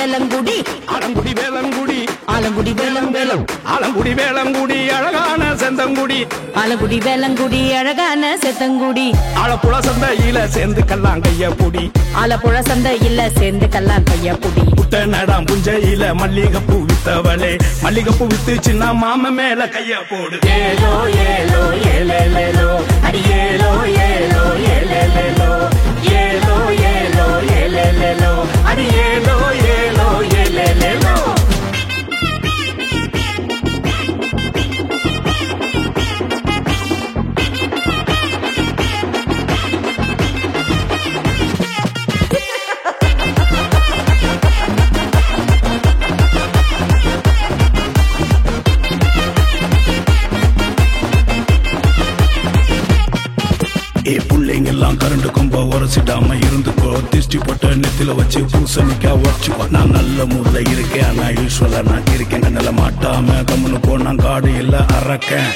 வேலங்குடி ஆலங்குடி வேலங்குடி ஆலங்குடி வேலம் ஆலங்குடி வேலங்குடி அழகான செந்தங்குடி ஆலங்குடி வேலங்குடி அழகான செத்தங்குடி ஆலப்புழ சந்தையில சேர்ந்து கல்லாம் கைய புடி ஆலப்புழ சந்தையில சேர்ந்து கல்லான் கைய புடி புட்ட நடாம் புஞ்சையில மல்லிகைப்பூ வித்தவளே மல்லிகைப்பூ வித்து சின்ன மாம மேல கைய போடு ஏலோ ஏலோ ஏலேலேலோ அடி ஏலோ ஏலோ ஏலேலேலோ ஏலோ ஏலோ ஏலேலேலோ அடி ஏலோ ஏலோ ஏலேலேலோ புள்ளைங்கெல்லாம் கரண்டு கொம்ப உரசிடாம இருந்துக்கோ திருஷ்டி போட்ட நெத்தில வச்சு பூசணிக்கா உடச்சுக்கோ நான் நல்ல மூட்ல இருக்கேன் ஆனா யூஸ்வலா நான் இருக்கேன் நல்ல மாட்டாம கம்முன்னு போனா காடு இல்ல அறக்கேன்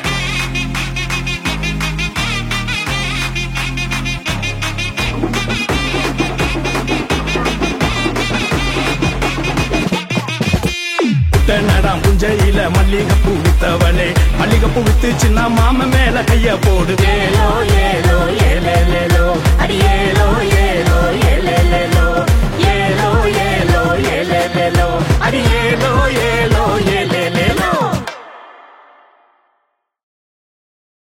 நடாம் புஞ்சையில மல்லிகைப்பூ வித்தவளே மல்லிகைப்பூ வித்து சின்ன மாம மேல கைய போடு ஏலோ ஏலோ ஏலேலேலோ அடி ஏலோ ஏலோ ஏலேலேலோ ஏலோ ஏலோ ஏலேலேலோ அடி ஏலோ ஏலோ